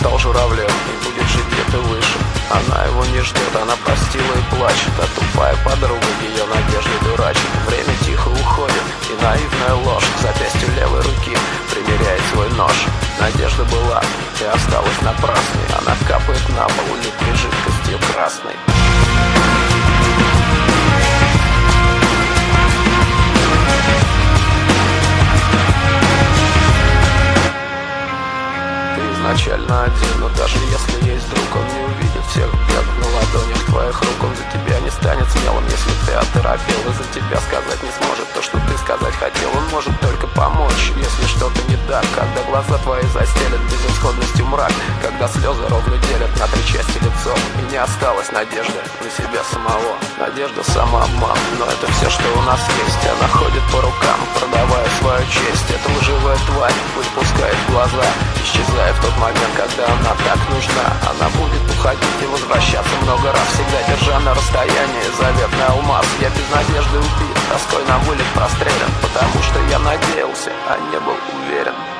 стал журавлем и будет жить где-то выше. Она его не ждет, она простила и плачет, а тупая подруга ее надежды дурачит. Время тихо уходит, и наивная ложь к запястью левой руки примеряет свой нож. Надежда была и осталась напрасной, она капает на пол липкой жидкостью красной. Изначально один, но даже если есть друг, он не увидит всех бед на ладонях твоих рук. Он за тебя не станет смелым, если ты оторопел, и за тебя сказать не сможет то, что ты сказать хотел. Он может только помочь, если что-то не так, когда глаза твои застелят безысходностью мрак, когда слезы ровно делят на три части лицо, и не осталось надежды на себя самого. Надежда — самообман, но это все, что у нас есть. Она ходит по рукам, продавая свою честь. Эта лживая тварь выпускает глаза, исчезая в тот момент, когда она так нужна. Она будет уходить и возвращаться много раз, всегда держа на расстоянии заветный алмаз. Я без надежды убит, тоской на вылет прострелен, потому что я надеялся, а не был уверен.